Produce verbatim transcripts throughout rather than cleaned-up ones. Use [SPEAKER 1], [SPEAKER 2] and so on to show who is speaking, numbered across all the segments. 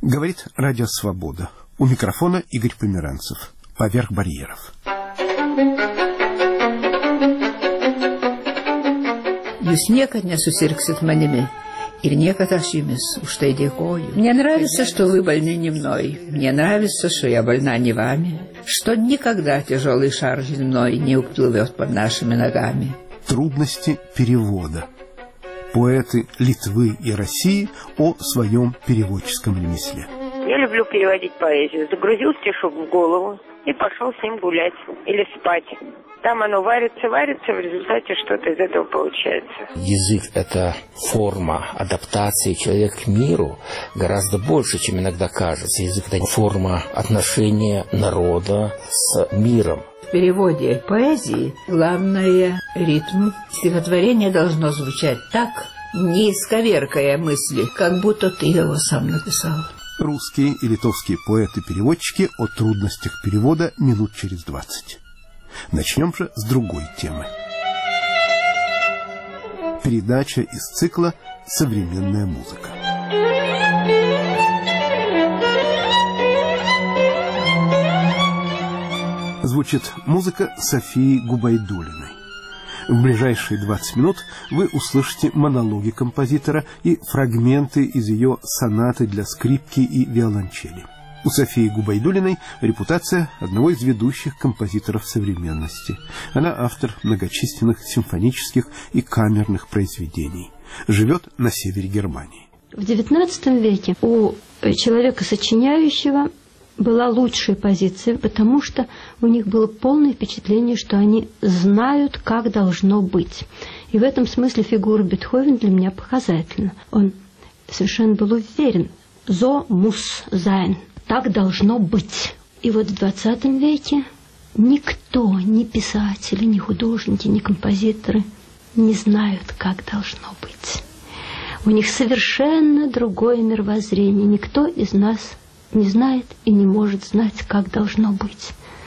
[SPEAKER 1] Говорит Радио Свобода. У микрофона Игорь Померанцев. Поверх барьеров.
[SPEAKER 2] Jūs niekad nesusirgsit manimi ir niekas aš jumis už tai dėkoju. Мне нравится, что вы больны не мной. Мне нравится, что я больна не вами. Что никогда тяжелый шар земной не уплывет под нашими ногами.
[SPEAKER 1] Трудности перевода. Поэты Литвы и России о своем переводческом ремесле.
[SPEAKER 3] Я люблю переводить поэзию. Загрузил стишок в голову и пошел с ним гулять или спать. Там оно варится, варится, в результате что-то из этого получается.
[SPEAKER 4] Язык – это форма адаптации человека к миру гораздо больше, чем иногда кажется. Язык – это форма отношения народа с миром.
[SPEAKER 2] В переводе поэзии главное ритм. Стихотворение должно звучать так, не исковеркая мысли, как будто ты его сам написал.
[SPEAKER 1] Русские и литовские поэты-переводчики о трудностях перевода минут через двадцать. Начнем же с другой темы. Передача из цикла «Современная музыка». Звучит музыка Софии Губайдуллиной. В ближайшие двадцать минут вы услышите монологи композитора и фрагменты из ее сонаты для скрипки и виолончели. У Софии Губайдуллиной репутация одного из ведущих композиторов современности. Она автор многочисленных симфонических и камерных произведений. Живет на севере Германии.
[SPEAKER 5] В девятнадцатом веке у человека сочиняющего была лучшая позиция, потому что у них было полное впечатление, что они знают, как должно быть. И в этом смысле фигура Бетховена для меня показательна. Он совершенно был уверен. «So muss sein». Так должно быть. И вот в двадцатом веке никто, ни писатели, ни художники, ни композиторы не знают, как должно быть. У них совершенно другое мировоззрение. Никто из нас не знает и не может знать, как должно быть.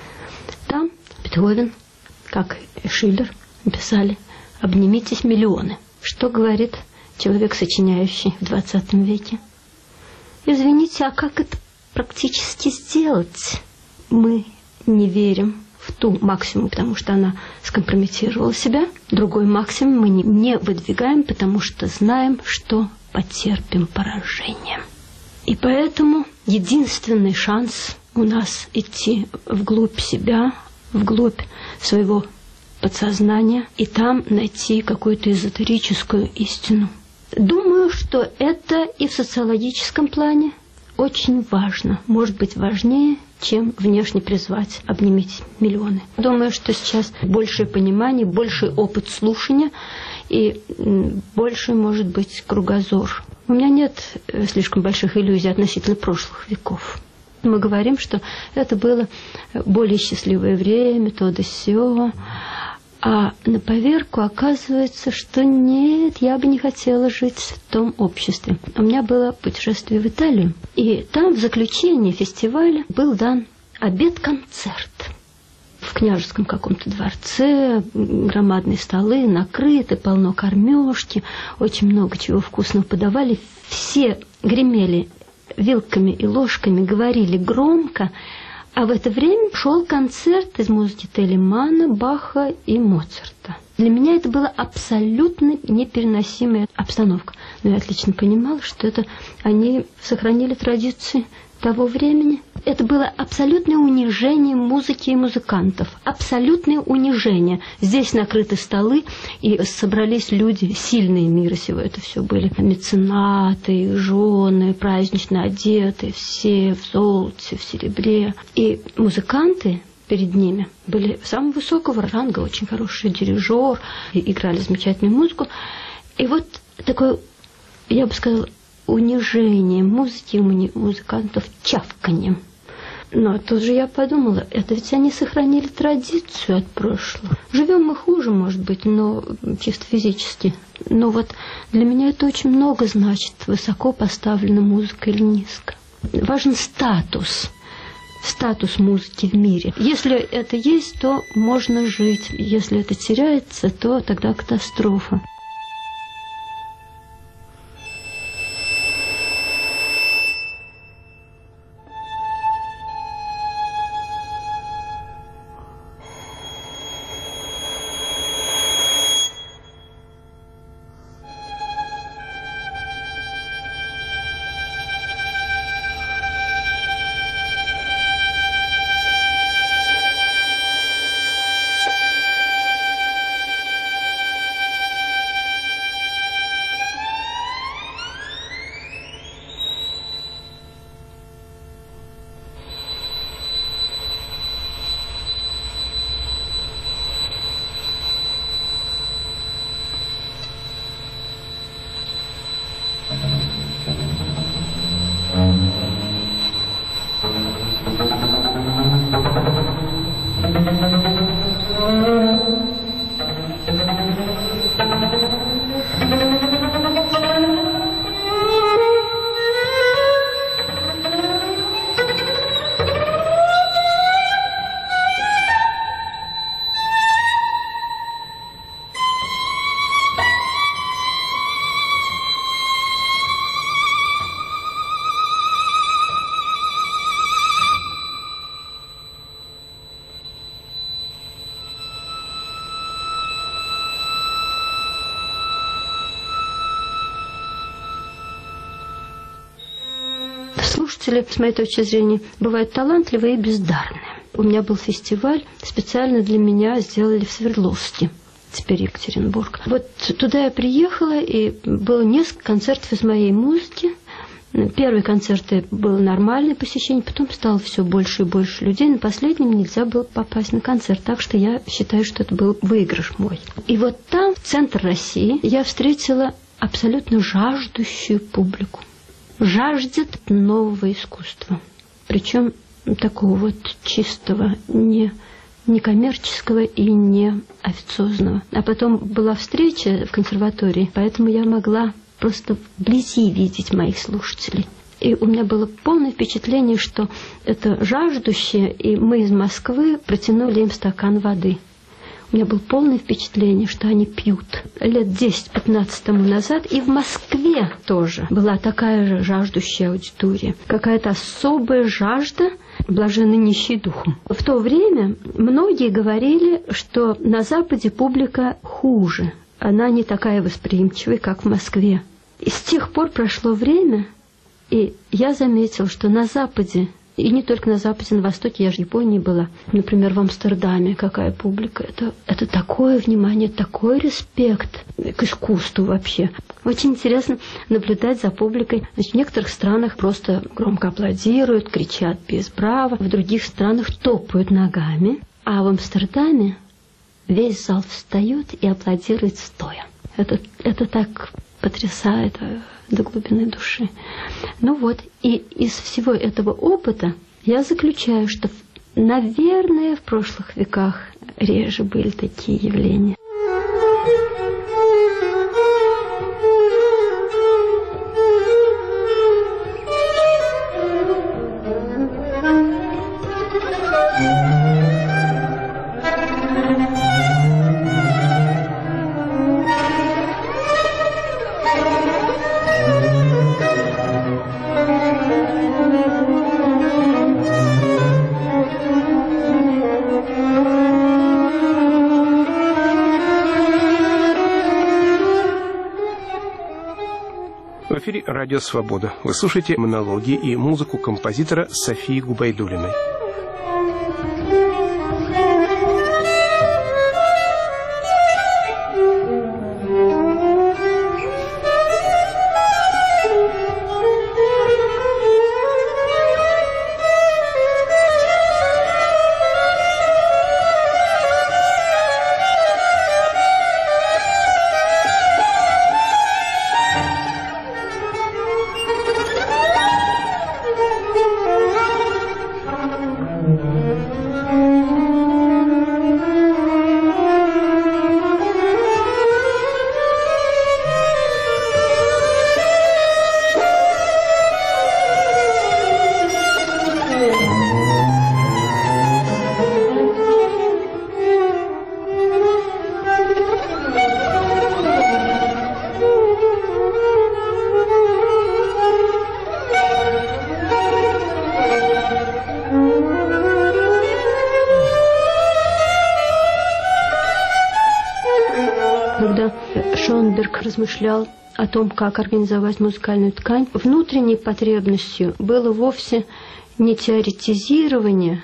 [SPEAKER 5] Там Бетховен, как и Шиллер, написали «Обнимитесь, миллионы». Что говорит человек, сочиняющий в двадцатом веке? Извините, а как это практически сделать? Мы не верим в ту максимум, потому что она скомпрометировала себя. Другой максимум мы не выдвигаем, потому что знаем, что потерпим поражение. И поэтому единственный шанс у нас идти вглубь себя, вглубь своего подсознания и там найти какую-то эзотерическую истину. Думаю, что это и в социологическом плане очень важно, может быть важнее, чем внешне призвать «обнимите миллионы». Думаю, что сейчас большее понимание, больший опыт слушания и больше, может быть, кругозор. У меня нет слишком больших иллюзий относительно прошлых веков. Мы говорим, что это было более счастливое время, то да сё. А на поверку оказывается, что нет, я бы не хотела жить в том обществе. У меня было путешествие в Италию, и там в заключении фестиваля был дан обед-концерт. В княжеском каком-то дворце, громадные столы, накрыты, полно кормежки, очень много чего вкусного подавали. Все гремели вилками и ложками, говорили громко. А в это время шел концерт из музыки Телемана, Баха и Моцарта. Для меня это была абсолютно непереносимая обстановка. Но я отлично понимала, что это они сохранили традиции того времени. Это было абсолютное унижение музыки и музыкантов. Абсолютное унижение. Здесь накрыты столы, и собрались люди, сильные мира сего. Это все были меценаты, жены, празднично одетые, все в золоте, в серебре. И музыканты перед ними были самого высокого ранга, очень хороший дирижер, и играли замечательную музыку. И вот такое, я бы сказала, унижение музыки, музыкантов чавканьем. Но тут же я подумала, это ведь они сохранили традицию от прошлого. Живем мы хуже, может быть, но чисто физически. Но вот для меня это очень много значит, высоко поставлена музыка или низко. Важен статус, статус музыки в мире. Если это есть, то можно жить. Если это теряется, то тогда катастрофа. слушатели, с моей точки зрения, бывают талантливые и бездарные. У меня был фестиваль, специально для меня сделали в Свердловске, теперь Екатеринбург. Вот туда я приехала, и было несколько концертов из моей музыки. Первый концерт был нормальное посещение, потом стало все больше и больше людей. На последнем нельзя было попасть на концерт, так что я считаю, что это был выигрыш мой. И вот там, в центр России, я встретила абсолютно жаждущую публику. Жаждет нового искусства. Причем такого вот чистого, не, не коммерческого и не официозного. А потом была встреча в консерватории, поэтому я могла просто вблизи видеть моих слушателей. И у меня было полное впечатление, что это жаждущие, и мы из Москвы протянули им стакан воды. У меня было полное впечатление, что они пьют. Лет десять-пятнадцать тому назад и в Москве тоже была такая же жаждущая аудитория. Какая-то особая жажда, блаженны нищие духом. В то время многие говорили, что на Западе публика хуже. Она не такая восприимчивая, как в Москве. И с тех пор прошло время, и я заметила, что на Западе, и не только на Западе, на Востоке, я же в Японии была, например, в Амстердаме, какая публика. Это, это такое внимание, такой респект к искусству вообще. Очень интересно наблюдать за публикой. Значит, в некоторых странах просто громко аплодируют, кричат без права, в других странах топают ногами, а в Амстердаме весь зал встает и аплодирует стоя. Это, это так потрясает до глубины души. Ну вот, и из всего этого опыта я заключаю, что, наверное, в прошлых веках реже были такие явления.
[SPEAKER 1] В эфире «Радио Свобода». Вы слушаете монологи и музыку композитора Софии Губайдуллиной. Когда Шонберг размышлял о том, как организовать музыкальную ткань, внутренней потребностью было вовсе не теоретизирование,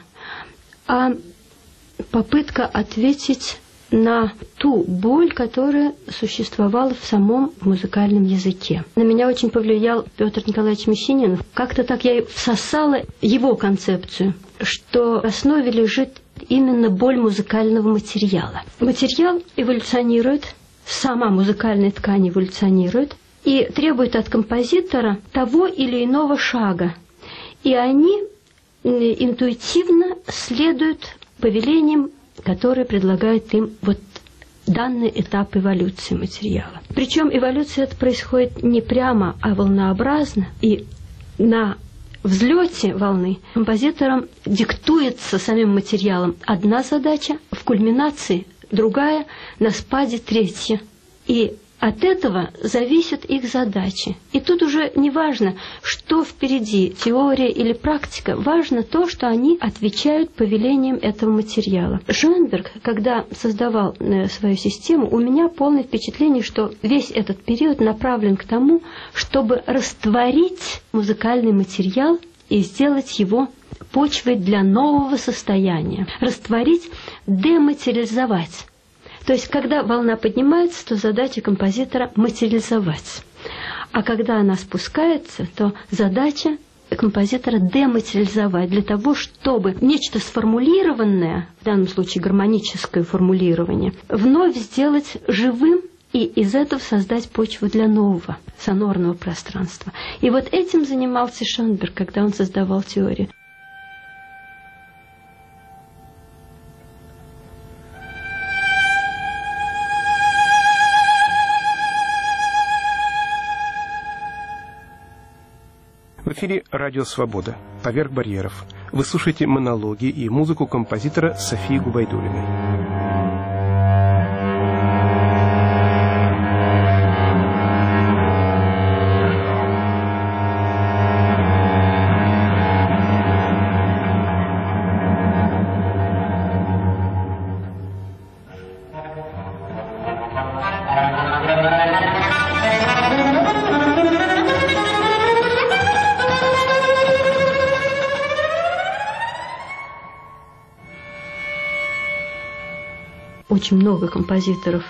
[SPEAKER 1] а попытка ответить на ту боль, которая существовала в самом музыкальном языке. На меня очень повлиял Петр Николаевич Мещанин. Как-то так я всосала его концепцию, что в основе лежит именно боль музыкального материала. Материал эволюционирует, сама музыкальная ткань эволюционирует и требует от композитора того или иного шага. И они интуитивно следуют повелениям, которые предлагают им вот данный этап эволюции материала. Причем эволюция это происходит не прямо, а волнообразно. И на взлете волны композиторам диктуется самим материалом одна задача, в кульминации другая, на спаде третья. И от этого зависят их задачи. И тут уже не важно, что впереди, теория или практика. Важно то, что они отвечают повелениям этого материала. Шонберг, когда создавал свою систему, у меня полное впечатление, что весь этот период направлен к тому, чтобы растворить музыкальный материал
[SPEAKER 5] и сделать его почвой для нового состояния. Растворить, дематериализовать. То есть, когда волна поднимается, то задача композитора материализовать. А когда она спускается, то задача композитора дематериализовать для того, чтобы нечто сформулированное, в данном случае гармоническое формулирование, вновь сделать живым и из этого создать почву для нового сонорного пространства. И вот этим занимался Шонберг, когда он создавал теорию.
[SPEAKER 1] В эфире «Радио Свобода. Поверх барьеров». Вы слушаете монологи и музыку композитора Софии Губайдуллиной.
[SPEAKER 5] Очень много композиторов,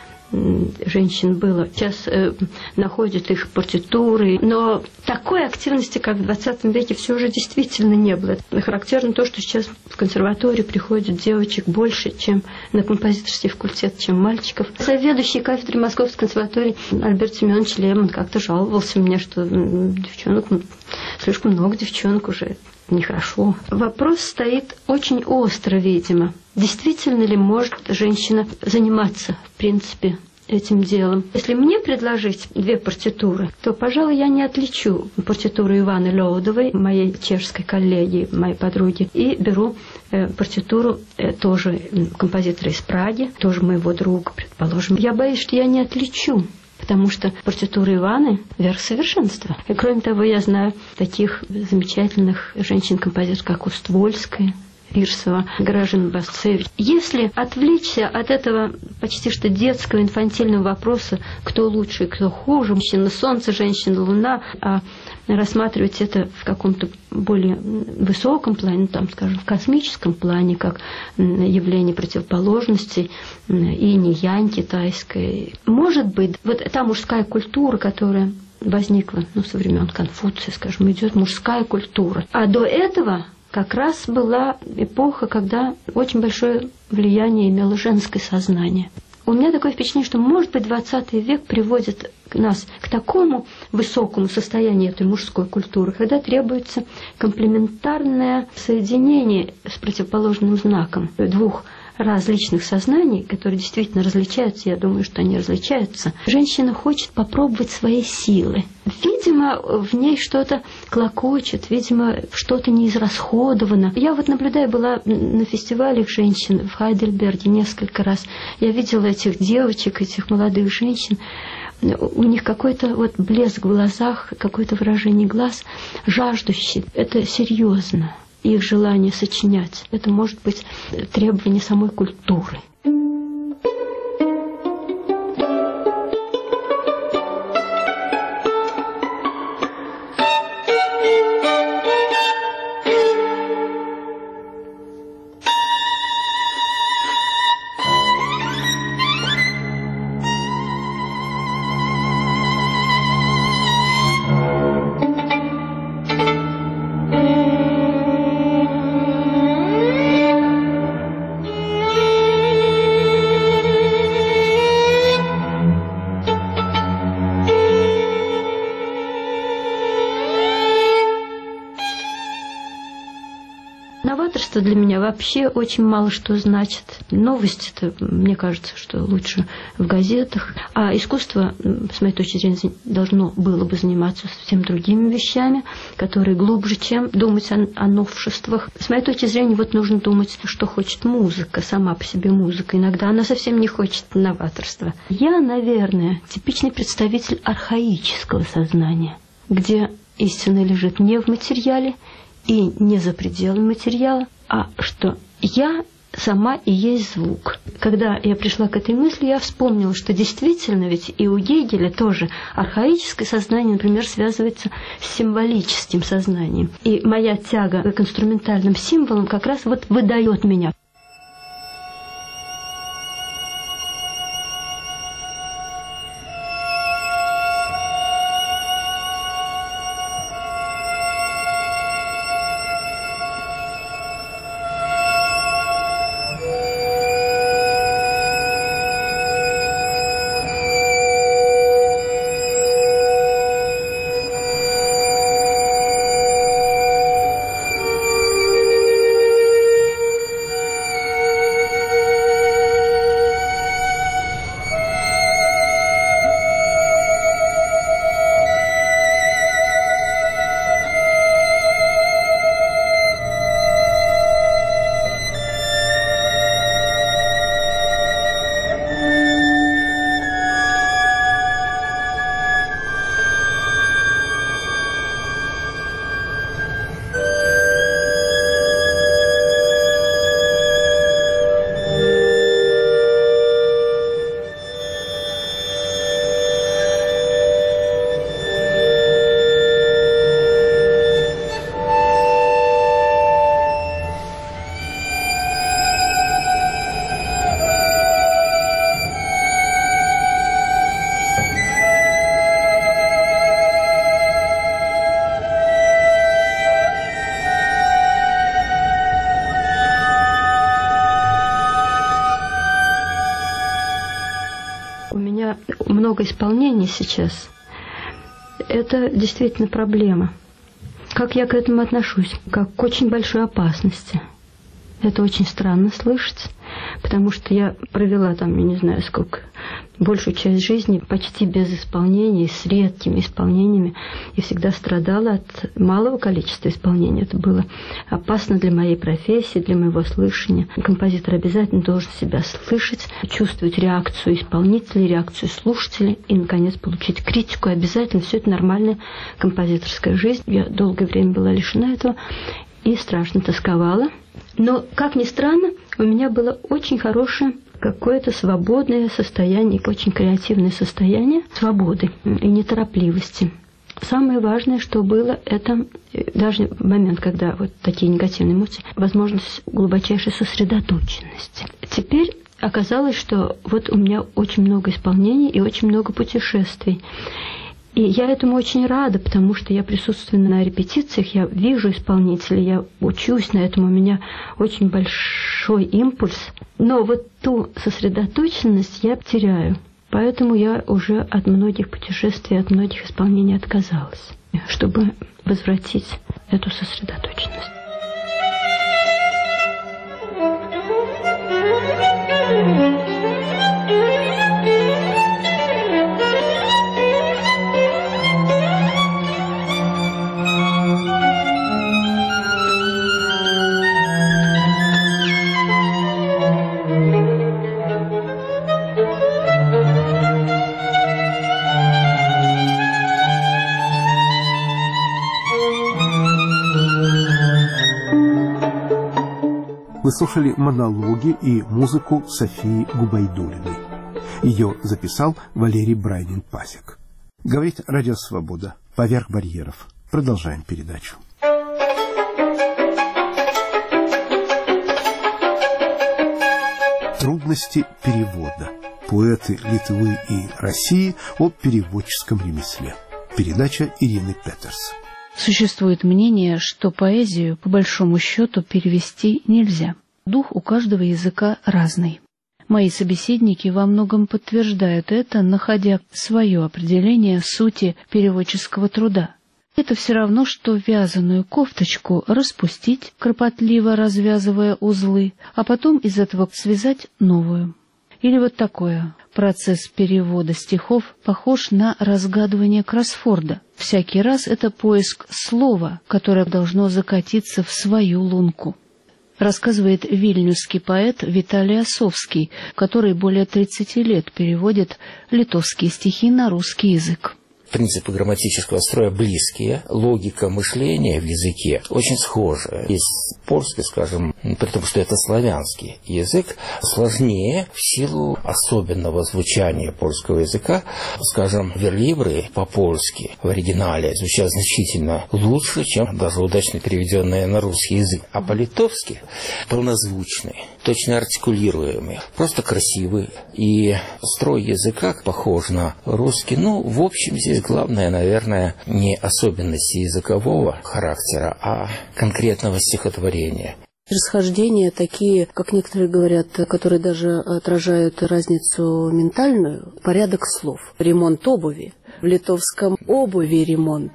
[SPEAKER 5] женщин было. Сейчас э, находят их партитуры, но такой активности, как в двадцатом веке, все же действительно не было. Характерно то, что сейчас в консерваторию приходят девочек больше, чем на композиторский факультет, чем мальчиков. Заведующий кафедрой Московской консерватории Альберт Семенович Лемон как-то жаловался мне, что девчонок, слишком много девчонок уже. Нехорошо. Вопрос стоит очень остро, видимо. Действительно ли может женщина заниматься, в принципе, этим делом? Если мне предложить две партитуры, то, пожалуй, я не отличу партитуру Иваны Лёудовой, моей чешской коллеги, моей подруги, и беру э, партитуру э, тоже композитора из Праги, тоже моего друга, предположим. Я боюсь, что я не отличу. Потому что партитура Иваны – верх совершенства. И кроме того, я знаю таких замечательных женщин-композиторов, как Уствольская, Фирсова, Гражина Басцевич. Если отвлечься от этого почти что детского, инфантильного вопроса, кто лучше и кто хуже, мужчина солнце, женщина луна, а рассматривать это в каком-то более высоком плане, ну, там, скажем, в космическом плане, как явление противоположностей, инь-янь китайской. Может быть, вот та мужская культура, которая возникла, ну, со времен Конфуция, скажем, идет мужская культура. А до этого как раз была эпоха, когда очень большое влияние имело женское сознание. У меня такое впечатление, что, может быть, двадцатый век приводит нас к такому высокому состоянию этой мужской культуры, когда требуется комплементарное соединение с противоположным знаком двух различных сознаний, которые действительно различаются, я думаю, что они различаются. Женщина хочет попробовать свои силы. Видимо, в ней что-то клокочет, видимо, что-то не израсходовано. Я вот наблюдаю, была на фестивалях женщин в Хайдельберге несколько раз. Я видела этих девочек, этих молодых женщин. У них какой-то вот блеск в глазах, какое-то выражение глаз жаждущий. Это серьезно. Их желание сочинять. Это может быть требование самой культуры. Новаторство для меня вообще очень мало что значит. Новости-то, мне кажется, что лучше в газетах. А искусство, с моей точки зрения, должно было бы заниматься совсем другими вещами, которые глубже, чем думать о, о новшествах. С моей точки зрения, вот нужно думать, что хочет музыка, сама по себе музыка. Иногда она совсем не хочет новаторства. Я, наверное, типичный представитель архаического сознания, где истина лежит не в материале, и не за пределами материала, а что я сама и есть звук. Когда я пришла к этой мысли, я вспомнила, что действительно ведь и у Гегеля тоже архаическое сознание, например, связывается с символическим сознанием. И моя тяга к инструментальным символам как раз вот выдает меня. Много исполнений сейчас. Это действительно проблема. Как я к этому отношусь? Как к очень большой опасности. Это очень странно слышать, потому что я провела там, я не знаю сколько, большую часть жизни почти без исполнений, с редкими исполнениями, и всегда страдала от малого количества исполнений. Это было опасно для моей профессии, для моего слышания. Композитор обязательно должен себя слышать, чувствовать реакцию исполнителей, реакцию слушателей и, наконец, получить критику. Обязательно все это нормальная композиторская жизнь. Я долгое время была лишена этого и страшно тосковала. Но, как ни странно, у меня было очень хорошее какое-то свободное состояние, очень креативное состояние свободы и неторопливости. Самое важное, что было, это даже в момент, когда вот такие негативные эмоции, возможность глубочайшей сосредоточенности. Теперь оказалось, что вот у меня очень много исполнений и очень много путешествий. И я этому очень рада, потому что я присутствую на репетициях, я вижу исполнителей, я учусь на этом, у меня очень большой импульс. Но вот ту сосредоточенность я теряю. Поэтому я уже от многих путешествий, от многих исполнений отказалась, чтобы возвратить эту сосредоточенность.
[SPEAKER 1] Вы слушали монологи и музыку Софии Губайдуллиной. Ее записал Валерий Брайнин-Пасек. Говорит Радио Свобода. Поверх барьеров. Продолжаем передачу. Трудности перевода. Поэты Литвы и России о переводческом ремесле. Передача Ирины Петерс.
[SPEAKER 6] Существует мнение, что поэзию, по большому счету, перевести нельзя. Дух у каждого языка разный. Мои собеседники во многом подтверждают это, находя свое определение сути переводческого труда. Это все равно, что вязаную кофточку распустить, кропотливо развязывая узлы, а потом из этого связать новую. Или вот такое. Процесс перевода стихов похож на разгадывание кроссфорда. Всякий раз это поиск слова, которое должно закатиться в свою лунку. Рассказывает вильнюсский поэт Виталий Осовский, который более тридцати лет переводит литовские стихи на русский язык.
[SPEAKER 4] принципы грамматического строя близкие, логика мышления в языке очень схожая. Есть польский, скажем, при том, что это славянский язык, сложнее в силу особенного звучания польского языка. Скажем, верлибры по-польски в оригинале звучат значительно лучше, чем даже удачно переведенные на русский язык. А по-литовски полнозвучные, точно артикулируемые, просто красивые. И строй языка похож на русский. Ну, в общем, здесь главное, наверное, не особенности языкового характера, а конкретного стихотворения.
[SPEAKER 7] Расхождения такие, как некоторые говорят, которые даже отражают разницу ментальную. Порядок слов. Ремонт обуви. В литовском обуви ремонт.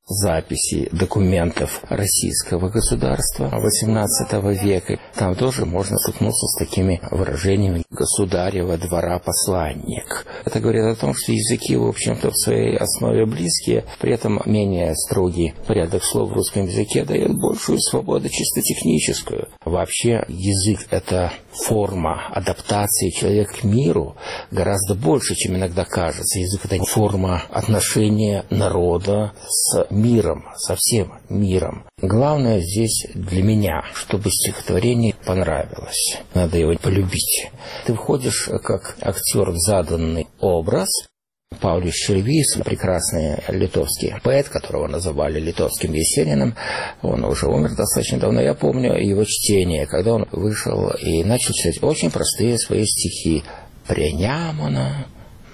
[SPEAKER 4] Записи документов российского государства восемнадцатого века. Там тоже можно столкнуться с такими выражениями «государева двора посланник». Это говорит о том, что языки, в общем-то, в своей основе близкие, при этом менее строгий порядок слов в русском языке дает большую свободу чисто техническую. Вообще язык – это форма адаптации человека к миру гораздо больше, чем иногда кажется. Язык – это форма отношения народа с миром, со всем миром. Главное здесь для меня, чтобы стихотворение понравилось. Надо его полюбить. Ты входишь как актер в заданный образ. Паулюс Шервис, прекрасный литовский поэт, которого называли литовским Есениным, он уже умер достаточно давно. Я помню его чтение, когда он вышел и начал читать очень простые свои стихи. «Пренямона,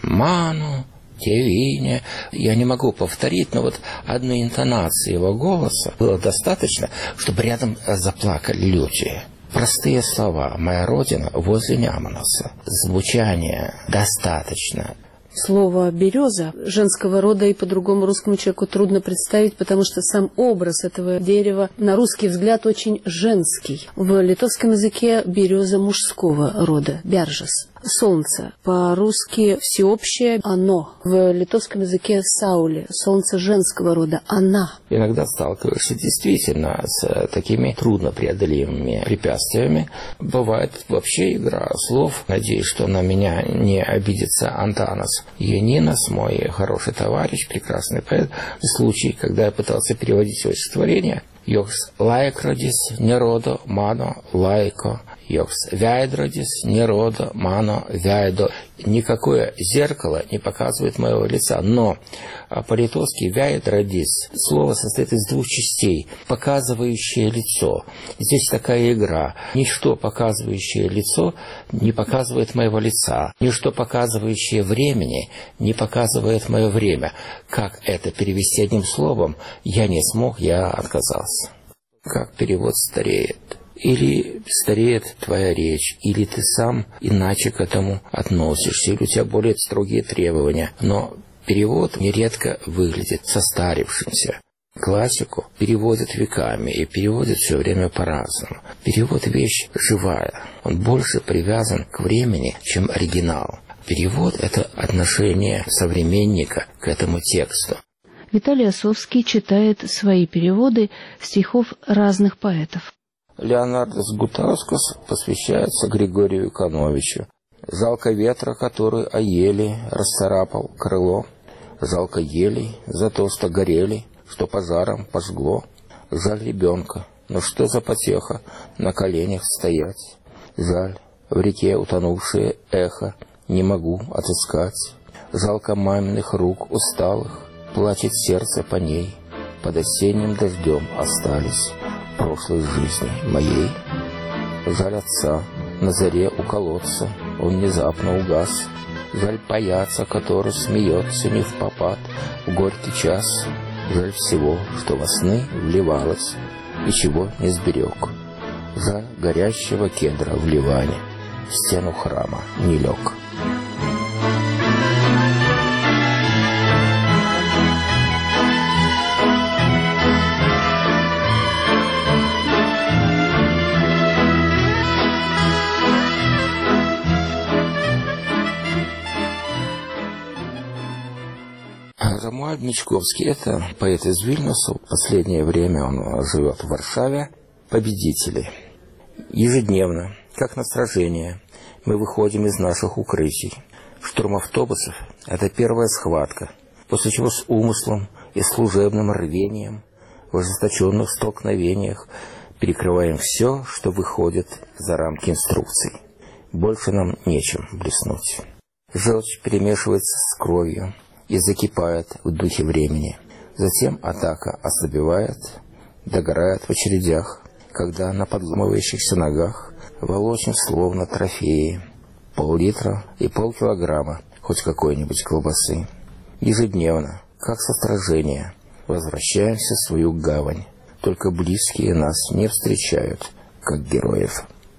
[SPEAKER 4] ману, Тевине». Я не могу повторить, но вот одной интонации его голоса было достаточно, чтобы рядом заплакали люди. Простые слова «Моя родина возле Нямоноса». Звучание достаточно.
[SPEAKER 7] Слово «береза» женского рода и по-другому русскому человеку трудно представить, потому что сам образ этого дерева на русский взгляд очень женский. В литовском языке береза мужского рода, бяржес. Солнце по-русски всеобщее «оно». В литовском языке «сауле» – солнце женского рода, «она».
[SPEAKER 4] Иногда сталкиваешься действительно с такими труднопреодолимыми препятствиями. Бывает вообще игра слов. Надеюсь, что на меня не обидится Антанас Янинас, мой хороший товарищ, прекрасный поэт. В случае, когда я пытался переводить его стихотворение, «Йокс лайкродис нероdo мано лайко». Йокс вяйдродис, нерода, мано, вяйдо. Никакое зеркало не показывает моего лица. Но по-литовски вяйдродис слово состоит из двух частей. Показывающее лицо. Здесь такая игра. Ничто, показывающее лицо, не показывает моего лица. Ничто, показывающее времени, не показывает мое время. Как это перевести одним словом, я не смог, я отказался. Как перевод стареет. Или стареет твоя речь, или ты сам иначе к этому относишься, или у тебя более строгие требования. Но перевод нередко выглядит состарившимся. Классику переводят веками и переводят все время по-разному. Перевод – вещь живая. Он больше привязан к времени, чем оригинал. Перевод – это отношение современника к этому тексту.
[SPEAKER 6] Виталий Осовский читает свои переводы стихов разных поэтов.
[SPEAKER 4] Леонардос Гутаускас посвящается Григорию Икановичу. «Жалко ветра, который о ели расцарапал крыло. Жалко елей за то, что горели, что пожаром пожгло. Жаль ребенка, но что за потеха на коленях стоять. Жаль, в реке утонувшее эхо не могу отыскать. Жалко маминых рук усталых, плачет сердце по ней. Под осенним дождем остались прошлой жизни моей. Жаль отца, на заре у колодца он внезапно угас. Жаль паяца, который смеется не впопад в горький час. Жаль всего, что во сны вливалось и чего не сберег. Жаль горящего кедра в Ливане, в стену храма не лег». Ромуальд Мичковский – это поэт из Вильнюса. В последнее время он живет в Варшаве. «Победители». Ежедневно, как на сражение, мы выходим из наших укрытий. Штурм автобусов – это первая схватка. после чего с умыслом и служебным рвением в ожесточенных столкновениях перекрываем все, что выходит за рамки инструкций. Больше нам нечем блеснуть. Желчь перемешивается с кровью и закипает в духе времени. Затем атака ослабевает, догорает в очередях, когда на подламывающихся ногах волочим словно трофеи пол-литра и полкилограмма хоть какой-нибудь колбасы. Ежедневно, как со сражения, возвращаемся в свою гавань. Только близкие нас не встречают, как героев.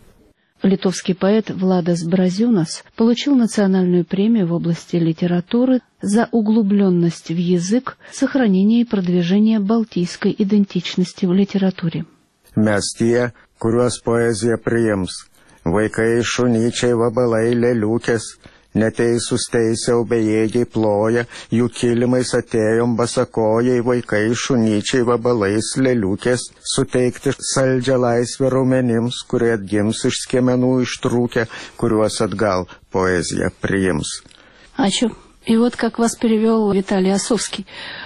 [SPEAKER 6] Литовский поэт Владас Бразюнас получил национальную премию в области литературы за углубленность в язык, сохранение и продвижение балтийской идентичности в литературе.
[SPEAKER 8] Mes tie, kuriuos poezija priims, vaikai šunyčiai vabalai leliukės, neteisūs teisiau bejėgiai ploja, jų kilimais atėjom basakojai, vaikai šunyčiai vabalais leliukės, suteikti saldžią laisvę raumenims, kurie atgims iš skiemenų ištrūkę, kuriuos atgal poezija priims.
[SPEAKER 7] Ačiū. И вот как вас перевел Виталий Осовский.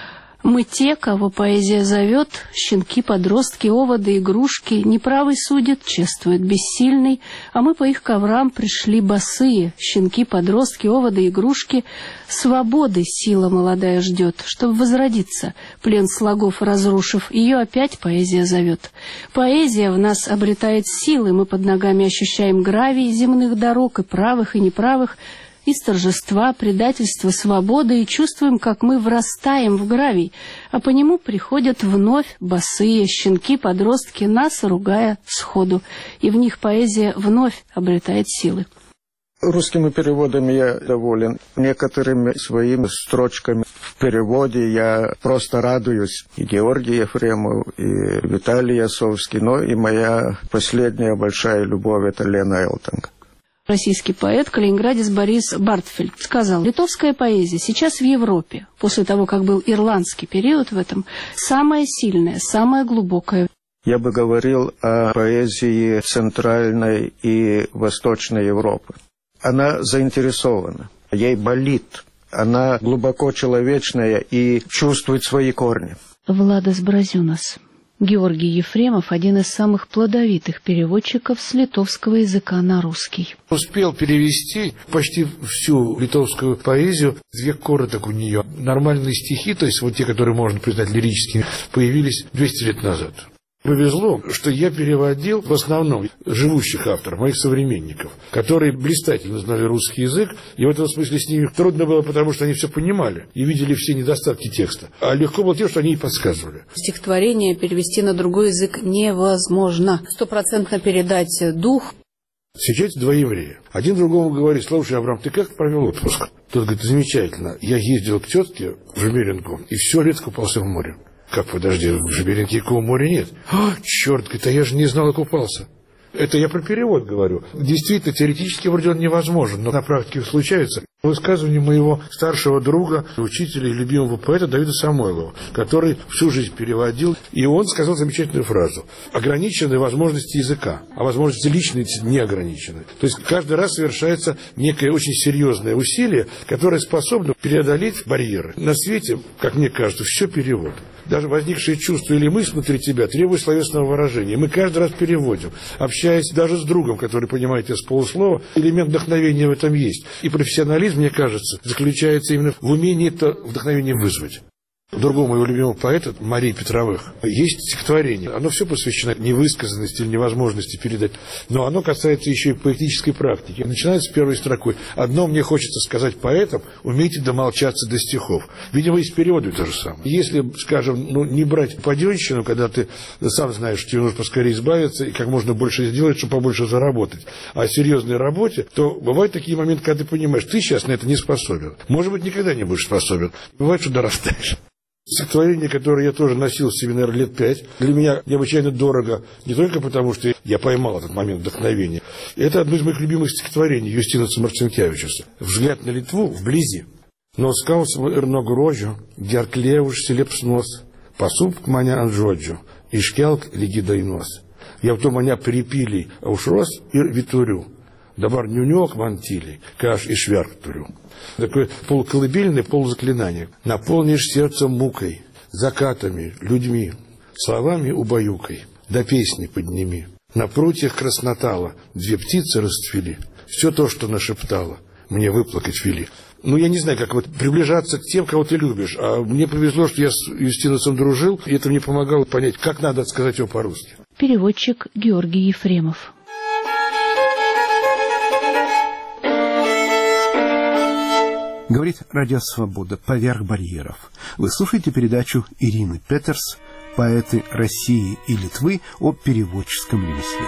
[SPEAKER 7] Мы те, кого поэзия зовет, щенки, подростки, оводы, игрушки, неправый судит, чествует бессильный, а мы по их коврам пришли босые, щенки, подростки, оводы, игрушки, свободы сила молодая ждет, чтобы возродиться, плен слогов разрушив, ее опять поэзия зовет. Поэзия в нас обретает силы, мы под ногами ощущаем гравий земных дорог и правых, и неправых, из торжества, предательства, свободы, и чувствуем, как мы врастаем в гравий, а по нему приходят вновь босые щенки, подростки, нас ругая сходу, и в них поэзия вновь обретает силы.
[SPEAKER 8] Русскими переводами я доволен. Некоторыми своими строчками в переводе я просто радуюсь. И Георгий Ефремов, и Виталий Осовский, но и моя последняя большая любовь — это Лена Элтонг.
[SPEAKER 7] Российский поэт, калининградец Борис Бартфельд сказал: литовская поэзия сейчас в Европе, после того, как был ирландский период в этом, самая сильная, самая глубокая.
[SPEAKER 8] Я бы говорил о поэзии Центральной и Восточной Европы. Она заинтересована, ей болит, она глубоко человечная и чувствует свои корни.
[SPEAKER 6] Владас Бразюнас. Георгий Ефремов – один из самых плодовитых переводчиков с литовского языка на русский.
[SPEAKER 9] Успел перевести почти всю литовскую поэзию, век короток у нее. Нормальные стихи, то есть вот те, которые можно признать лирическими, появились двести лет назад. Повезло, что я переводил в основном живущих авторов, моих современников, которые блистательно знали русский язык, и в этом смысле с ними трудно было, потому что они все понимали и видели все недостатки текста. А легко было тем, что они и подсказывали.
[SPEAKER 7] Стихотворение перевести на другой язык невозможно. Стопроцентно передать дух.
[SPEAKER 9] Сейчас два еврея. Один другому говорит: слушай, Авраам, ты как провел отпуск? Тот говорит: замечательно. Я ездил к тетке в Жмеринку и все лето купался в море. Как, подожди, в Жмеринке никакого моря нет. А, черт, говорит, а я же не знал и купался. Это я про перевод говорю. Действительно, теоретически вроде он невозможен, но на практике случается. Высказывание моего старшего друга, учителя и любимого поэта Давида Самойлова, который всю жизнь переводил, и он сказал замечательную фразу: ограничены возможности языка, а возможности личности не ограничены. То есть каждый раз совершается некое очень серьезное усилие, которое способно преодолеть барьеры. На свете, как мне кажется, все перевод. Даже возникшие чувства или мысли внутри тебя требуют словесного выражения. Мы каждый раз переводим, общаясь даже с другом, который понимает из полуслова, элемент вдохновения в этом есть. И профессионализм, мне кажется, заключается именно в умении это вдохновение вызвать. Другому моего любимого поэта, Марии Петровых, есть стихотворение. Оно все посвящено невысказанности или невозможности передать. Но оно касается еще и поэтической практики. Начинается с первой строкой: «Одно мне хочется сказать поэтам: умейте домолчаться до стихов». Видимо, и с переводом то же самое. Если, скажем, ну, не брать паденщину, когда ты сам знаешь, что тебе нужно поскорее избавиться и как можно больше сделать, чтобы побольше заработать, а о серьезной работе, то бывают такие моменты, когда ты понимаешь, ты сейчас на это не способен. Может быть, никогда не будешь способен. Бывает, что дорастаешь. Стихотворение, которое я тоже носил в себе, наверное, лет пять, для меня необычайно дорого, не только потому, что я поймал этот момент вдохновения. Это одно из моих любимых стихотворений Юстинаса Марцинкевичуса. «Взгляд на Литву вблизи. Но скаус эрно грожу, герклевуш селепснос, посуп маня анжоджу, ишкелк легидайнос. Я в том маня перепили аушрос и витурю. Добар нюнек мантили, каш и швярк турю. Такое полуколыбельное, полузаклинание. Наполнишь сердце мукой, закатами, людьми, словами убаюкой, до песни подними. На прутьях краснотала две птицы расцвели. Все то, что нашептала, мне выплакать вели. Ну, я не знаю, как вот приближаться к тем, кого ты любишь. А мне повезло, что я с Юстинусом дружил, и это мне помогало понять, как надо сказать его по-русски.
[SPEAKER 6] Переводчик Георгий Ефремов.
[SPEAKER 1] Говорит Радио Свобода «Поверх барьеров». Вы слушаете передачу Ирины Петерс «Поэты России и Литвы о переводческом ремесле».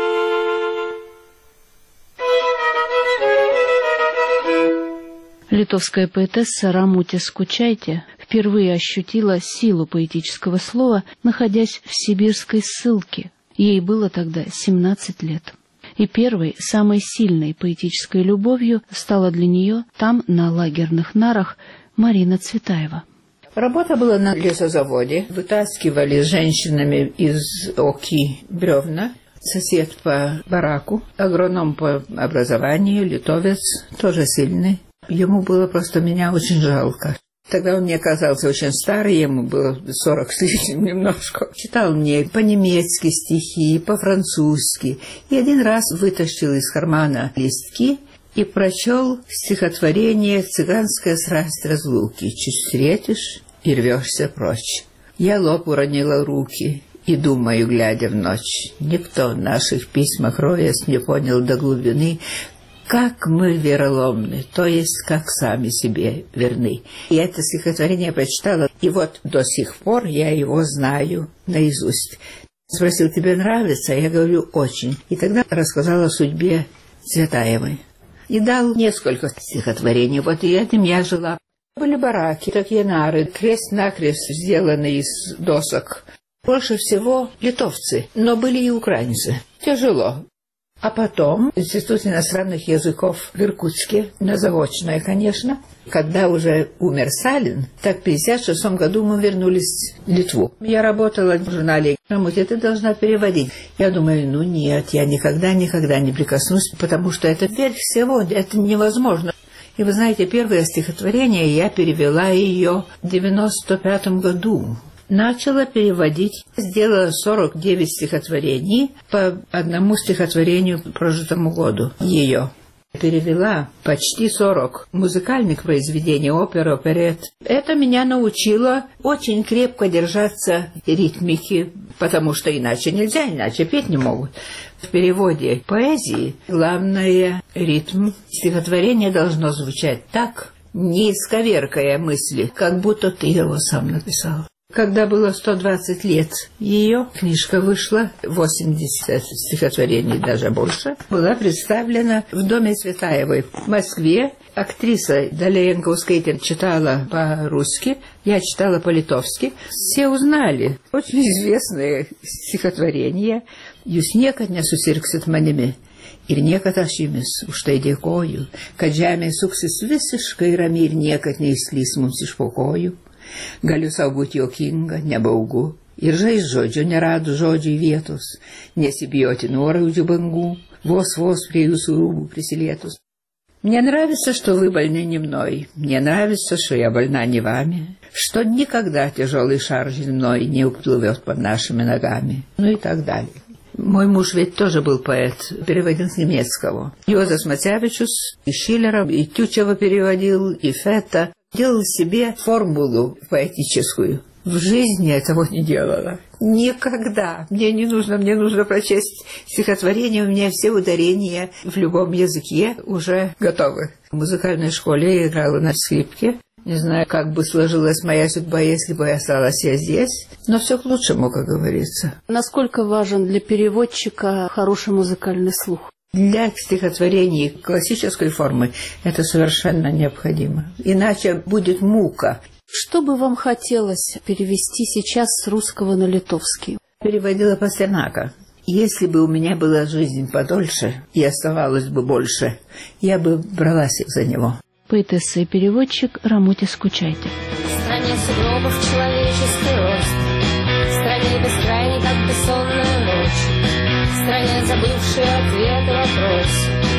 [SPEAKER 6] Литовская поэтесса Рамутė Skučaitė впервые ощутила силу поэтического слова, находясь в сибирской ссылке. Ей было тогда семнадцать лет. И первой, самой сильной поэтической любовью стала для нее там, на лагерных нарах, Марина Цветаева.
[SPEAKER 2] Работа была на лесозаводе. Вытаскивали с женщинами из оки бревна. Сосед по бараку, агроном по образованию, литовец, тоже сильный. Ему было просто меня очень жалко. Тогда он мне казался очень старый, ему было сорок с лишним немножко. Читал мне по-немецки стихи, по-французски. И один раз вытащил из кармана листки и прочел стихотворение «Цыганская страсть разлуки». Чуть встретишь и рвешься прочь. Я лоб уронила руки и думаю, глядя в ночь. Никто в наших письмах роясь не понял до глубины, как мы вероломны, то есть как сами себе верны. И это стихотворение я прочитала, и вот до сих пор я его знаю наизусть. Спросил, тебе нравится? Я говорю, очень. И тогда рассказала о судьбе Цветаевой. И дал несколько стихотворений. Вот и этим я жила. Были бараки, такие нары, крест-накрест сделаны из досок. Больше всего литовцы, но были и украинцы. Тяжело. А потом Институт иностранных языков в Иркутске, на заочное, конечно. Когда уже умер Сталин, так в пятьдесят шестом году мы вернулись в Литву. Я работала в журнале «Рамутė, ты должна переводить». Я думаю, ну нет, я никогда-никогда не прикоснусь, потому что это верх всего, это невозможно. И вы знаете, первое стихотворение я перевела ее в девяносто пятом году. Начала переводить, сделала сорок девять стихотворений по одному стихотворению прожитому году ее. Перевела почти сорок музыкальных произведений, опер, оперет. Это меня научило очень крепко держаться ритмики, потому что иначе нельзя, иначе петь не могут. В переводе поэзии главное ритм. Стихотворение должно звучать так, не исковеркая мысли, как будто ты его сам написал. Когда было сто двадцать лет ее, книжка вышла, восемьдесят стихотворений, даже больше, была представлена в доме Цветаевой в Москве. Актриса Даля Янковская читала по-русски, я читала по-литовски. Все узнали очень известные стихотворения. «Jūs niekad nesusirgsit manimi». Ir niekad aš jumis už tai dėkoju, kad žemė suksis visiškai ramiai ir niekad neįslys mums iš po kojų. Galiu sau būti juokinga, nebaugu, ir žais žodžio neradu žodžiai vietos, nesibijoti nuoraudžių bangų, vos vos prie jūsų rūbų приsilietus. Мне нравится, что вы больны не мной, мне нравится, что я больна не вами, что никогда тяжелый шар земной не уплывет под нашими ногами, ну и так далее. Мой муж ведь тоже был поэт, переводил с немецкого. Йозеф Мацевичус и Шиллера, и Тютчева переводил, и Фетта. Делал себе формулу поэтическую. В жизни этого не делала. Никогда. Мне не нужно, мне нужно прочесть стихотворение. У меня все ударения в любом языке уже готовы. В музыкальной школе я играла на скрипке. Не знаю, как бы сложилась моя судьба, если бы я осталась я здесь. Но все к лучшему, как говорится.
[SPEAKER 7] Насколько важен для переводчика хороший музыкальный слух?
[SPEAKER 2] Для стихотворений классической формы это совершенно необходимо. Иначе будет мука.
[SPEAKER 7] Что бы вам хотелось перевести сейчас с русского на литовский?
[SPEAKER 2] Переводила Пастернака. Если бы у меня была жизнь подольше и оставалось бы больше, я бы бралась за него.
[SPEAKER 6] Поэтесса и переводчик Рамутė Skučaitė.
[SPEAKER 10] В стране сугробов человеческий рост, в стране бескрайней, как бессонная ночь, в стране забывшей ответ на вопрос,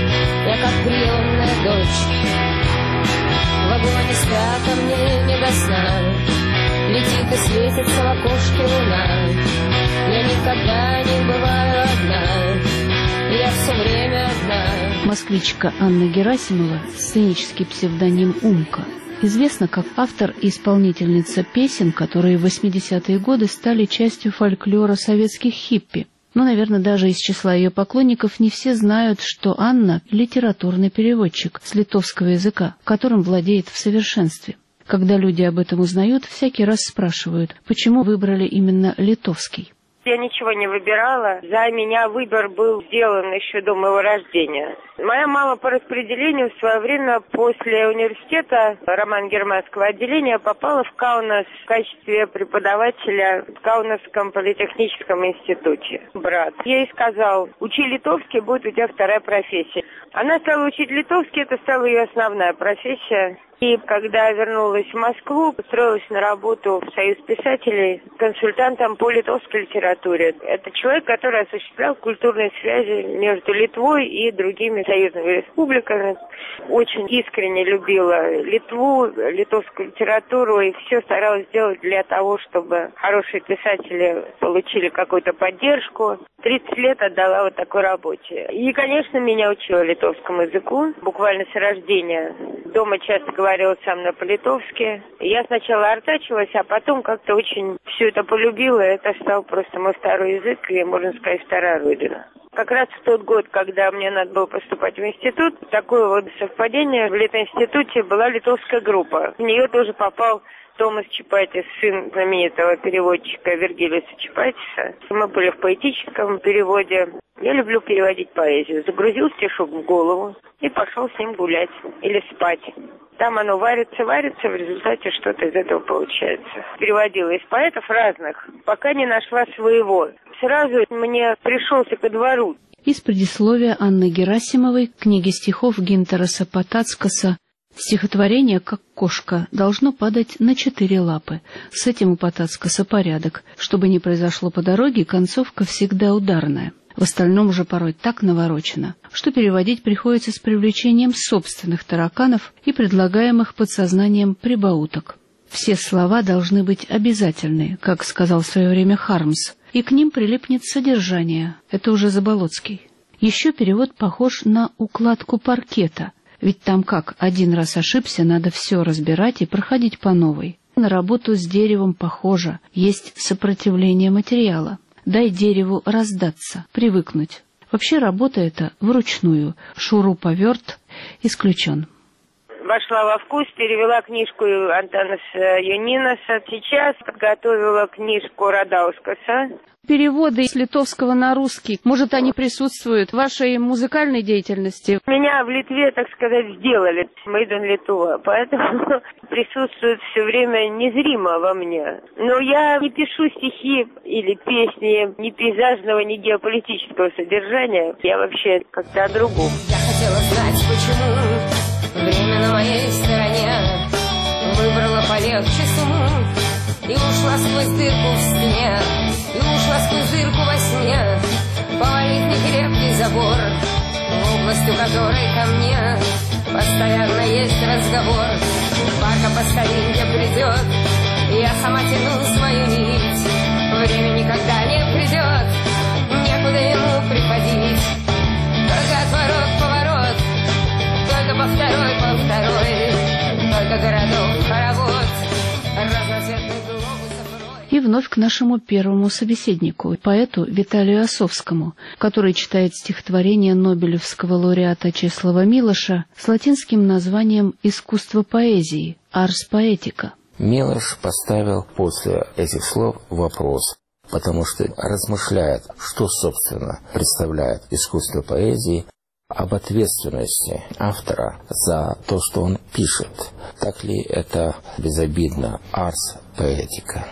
[SPEAKER 10] Я как приемная дочь, в вагоне страха мне не до сна. Летит и светится в окошке луна. Я никогда не бываю одна, я все время одна.
[SPEAKER 6] Москвичка Анна Герасимова, сценический псевдоним «Умка», известна как автор и исполнительница песен, которые в восьмидесятые годы стали частью фольклора советских хиппи. Но, наверное, даже из числа ее поклонников не все знают, что Анна – литературный переводчик с литовского языка, которым владеет в совершенстве. Когда люди об этом узнают, всякий раз спрашивают, почему выбрали именно литовский.
[SPEAKER 3] Я ничего не выбирала. За меня выбор был сделан еще до моего рождения. Моя мама по распределению в свое время после университета романо-германского отделения попала в Каунас в качестве преподавателя в Каунасском политехническом институте. Брат ей сказал: учи литовский, будет у тебя вторая профессия. Она стала учить литовский, это стала ее основная профессия. И когда вернулась в Москву, устроилась на работу в Союз писателей консультантом по литовской литературе. Это человек, который осуществлял культурные связи между Литвой и другими союзными республиками. Очень искренне любила Литву, литовскую литературу и все старалась сделать для того, чтобы хорошие писатели получили какую-то поддержку. тридцать лет отдала вот такой работе. И, конечно, меня учила литовскому языку, буквально с рождения. Дома часто говорила сам на по-литовски. Я сначала артачилась, а потом как-то очень все это полюбила. Это стал просто мой второй язык и, можно сказать, вторая родина. Как раз в тот год, когда мне надо было поступать в институт, такое вот совпадение, в Литинституте была литовская группа. В нее тоже попал Томас Чапайтис, сын знаменитого переводчика Вергилиуса Чапайтиса. Мы были в поэтическом переводе. Я люблю переводить поэзию. Загрузил стишок в голову и пошел с ним гулять или спать. Там оно варится, варится, в результате что-то из этого получается. Переводила из поэтов разных, пока не нашла своего. Сразу мне пришелся ко двору.
[SPEAKER 6] Из предисловия Анны Герасимовой к книге стихов Гинтераса Потацкаса стихотворение «Как кошка» должно падать на четыре лапы. С этим у Потацкаса порядок. Чтобы не произошло по дороге, концовка всегда ударная. В остальном же порой так наворочено, что переводить приходится с привлечением собственных тараканов и предлагаемых подсознанием прибауток. Все слова должны быть обязательные, как сказал в свое время Хармс, и к ним прилипнет содержание. Это уже Заболоцкий. Еще перевод похож на укладку паркета, ведь там как, один раз ошибся, надо все разбирать и проходить по новой. На работу с деревом похоже, есть сопротивление материала. Дай дереву раздаться, привыкнуть. Вообще работа эта вручную, шуруповерт исключен.
[SPEAKER 3] Вошла во вкус, перевела книжку Антонаса Юнинаса. Сейчас подготовила книжку Радаускаса.
[SPEAKER 6] Переводы с литовского на русский, может, они присутствуют в вашей музыкальной деятельности?
[SPEAKER 3] Меня в Литве, так сказать, сделали. Мейден Литва, поэтому присутствует все время незримо во мне. Но я не пишу стихи или песни ни пейзажного, ни геополитического содержания. Я вообще как-то о другом.
[SPEAKER 10] Я хотела знать, почему время на моей стороне. Выбрала полегче сумму и ушла сквозь дырку в стене. И ушла сквозь дырку во сне, повалив некрепкий забор, в область, у которой ко мне постоянно есть разговор. Парка по старинке придет, и я сама тяну свою нить. Время никогда не придет, некуда ему приходить. Только отворот, поворот, только по второй, по второй, только городов хоровод, разноцветный глобус.
[SPEAKER 6] И вновь к нашему первому собеседнику, поэту Виталию Осовскому, который читает стихотворение нобелевского лауреата Чеслава Милоша с латинским названием «Искусство поэзии» «Арс поэтика».
[SPEAKER 4] Милош поставил после этих слов вопрос, потому что размышляет, что, собственно, представляет искусство поэзии, об ответственности автора за то, что он пишет. Так ли это безобидно «Арс поэтика»?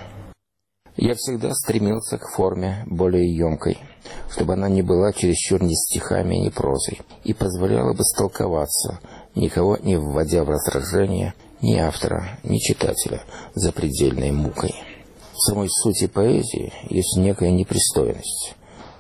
[SPEAKER 4] Я всегда стремился к форме более емкой, чтобы она не была чересчур ни стихами, ни прозой, и позволяла бы столковаться, никого не вводя в раздражение ни автора, ни читателя запредельной мукой. В самой сути поэзии есть некая непристойность,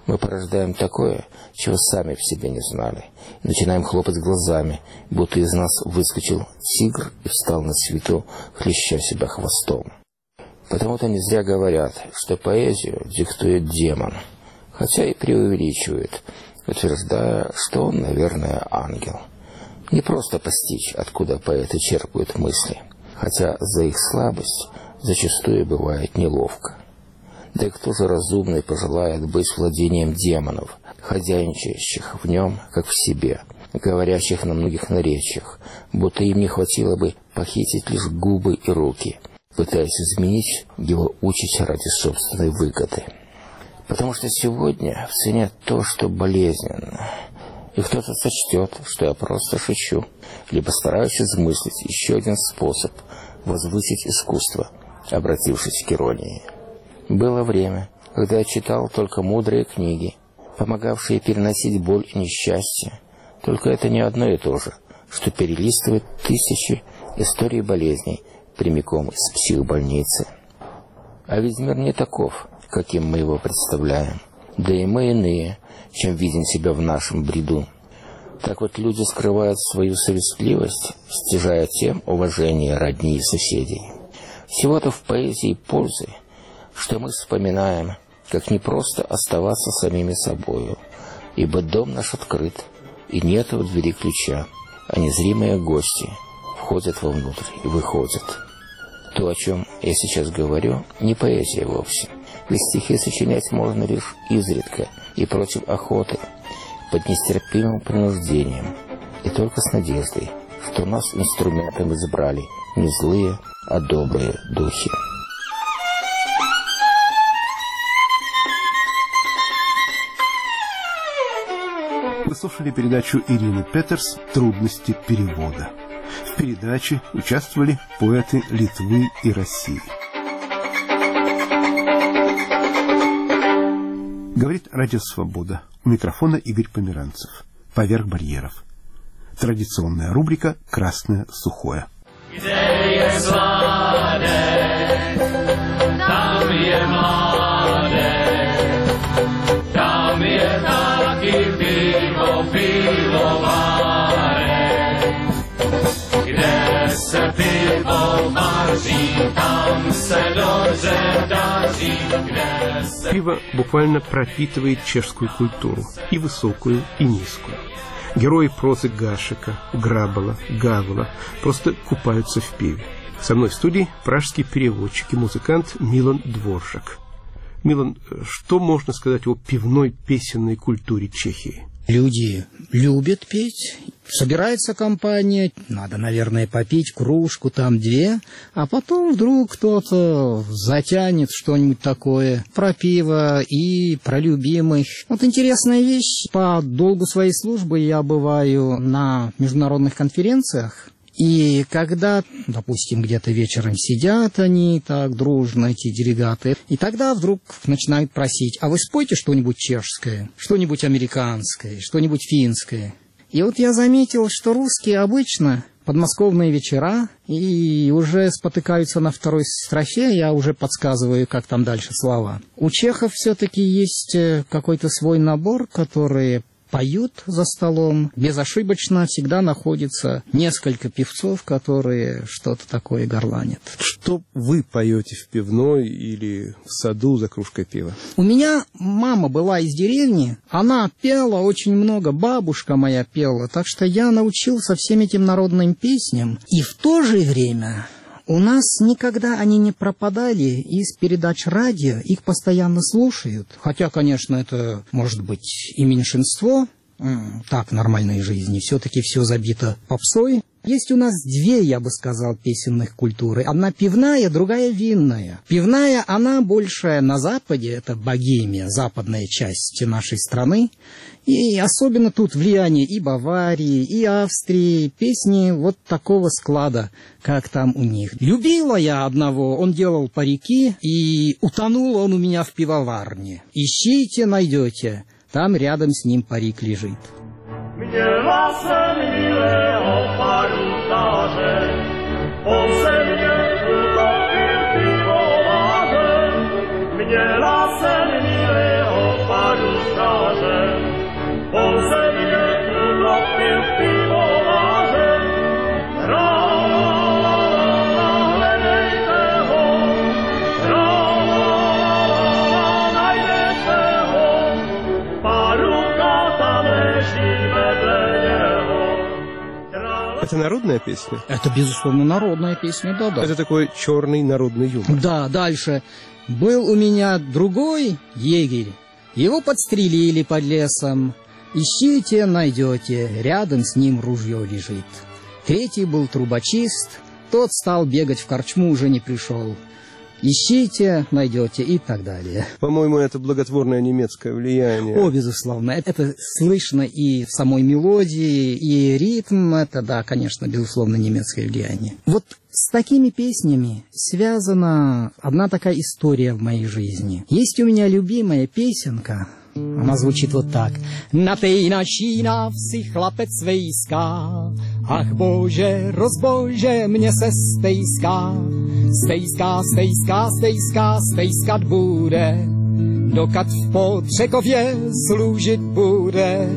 [SPEAKER 4] Мы порождаем такое, чего сами в себе не знали. И начинаем хлопать глазами, будто из нас выскочил тигр и встал на свету, хлеща себя хвостом. Потому-то не зря говорят, что поэзию диктует демон, хотя и преувеличивает, утверждая, что он, наверное, ангел. Не просто постичь, откуда поэты черпают мысли, хотя за их слабость зачастую бывает неловко. Да и кто же разумный пожелает быть владением демонов, хозяйничающих в нем, как в себе, говорящих на многих наречиях, будто им не хватило бы похитить лишь губы и руки, пытаясь изменить его участь ради собственной выгоды. Потому что сегодня в цене то, что болезненно, и кто-то сочтет, что я просто шучу, либо стараюсь измыслить еще один способ возвысить искусство, обратившись к иронии. Было время, когда я читал только мудрые книги, помогавшие переносить боль и несчастье. Только это не одно и то же, что перелистывать тысячи историй болезней прямиком из психбольницы. А ведь мир не таков, каким мы его представляем. Да и мы иные, чем видим себя в нашем бреду. Так вот люди скрывают свою совестливость, стяжая тем уважение родни и соседей. Всего-то в поэзии пользы, что мы вспоминаем, как не просто оставаться самими собою, ибо дом наш открыт, и нет в двери ключа, а незримые гости входят вовнутрь и выходят. То, о чем я сейчас говорю, не поэзия вовсе, ведь стихи сочинять можно лишь изредка и против охоты, под нестерпимым принуждением, и только с надеждой, что нас инструментом избрали не злые, а добрые духи.
[SPEAKER 1] Вы слушали передачу Ирины Петерс «Трудности перевода». В передаче участвовали поэты Литвы и России. Говорит Радио Свобода. У микрофона Игорь Померанцев. Поверх барьеров. Традиционная рубрика «Красное сухое».
[SPEAKER 11] Где есть сладость, там je mladé, tam je taky pivo pivováre. Kde se pivo vaří, там se dobře daří, kde se...
[SPEAKER 1] Пиво буквально пропитывает чешскую культуру, и высокую, и низкую. Герои прозы Гашека, Грабола, Гавела просто купаются в пиве. Со мной в студии пражский переводчик и музыкант Милан Дворжак. Милан, что можно сказать о пивной песенной культуре Чехии?
[SPEAKER 12] Люди любят петь, собирается компания, надо, наверное, попить кружку, там две, а потом вдруг кто-то затянет что-нибудь такое про пиво и про любимых. Вот интересная вещь, по долгу своей службы я бываю на международных конференциях, и когда, допустим, где-то вечером сидят они так дружно, эти делегаты, и тогда вдруг начинают просить: а вы спойте что-нибудь чешское, что-нибудь американское, что-нибудь финское. И вот я заметил, что русские обычно подмосковные вечера и уже спотыкаются на второй строфе, я уже подсказываю, как там дальше слова. У чехов все-таки есть какой-то свой набор, который... поют за столом, безошибочно всегда находится несколько певцов, которые что-то такое горланят.
[SPEAKER 1] Что вы поете в пивной или в саду за кружкой пива?
[SPEAKER 12] У меня мама была из деревни, она пела очень много, бабушка моя пела, так что я научился всем этим народным песням. И в то же время... у нас никогда они не пропадали из передач радио, их постоянно слушают. Хотя, конечно, это может быть и меньшинство, так, в нормальной жизни, все-таки все забито попсой. Есть у нас две, я бы сказал, песенных культуры. Одна пивная, другая винная. Пивная, она больше на Западе, это Богемия, западная часть нашей страны. И особенно тут влияние и Баварии, и Австрии, песни вот такого склада, как там у них. Любила я одного, он делал парики, и утонул он у меня в пивоварне. Ищите, найдете, там рядом с ним парик лежит.
[SPEAKER 11] Měla jsem milého parutáře, on se mě utopil pivovářem. Měla jsem milého parutáře, pokażę. Poze mnie utopił w piwowarze.
[SPEAKER 1] Это народная песня?
[SPEAKER 12] Это, безусловно, народная песня, да-да.
[SPEAKER 1] Это такой черный народный юмор.
[SPEAKER 12] Да, дальше. Был у меня другой егерь. Его подстрелили под лесом. Ищите, найдете, рядом с ним ружье лежит. Третий был трубочист. Тот стал бегать в корчму, уже не пришел. Ищите, найдете и так далее.
[SPEAKER 1] По-моему, это благотворное немецкое влияние.
[SPEAKER 12] О, безусловно. Это слышно и в самой мелодии, и ритм. Это, да, конечно, безусловно, немецкое влияние. Вот с такими песнями связана одна такая история в моей жизни. Есть у меня любимая песенка. Она звучит вот так. Na tej načínav si chlapec svejská, ach bože, rozbože, mě se stejská. Stejská, stejská, stejská, stejskat bude, dokud v Postřekově служить bude.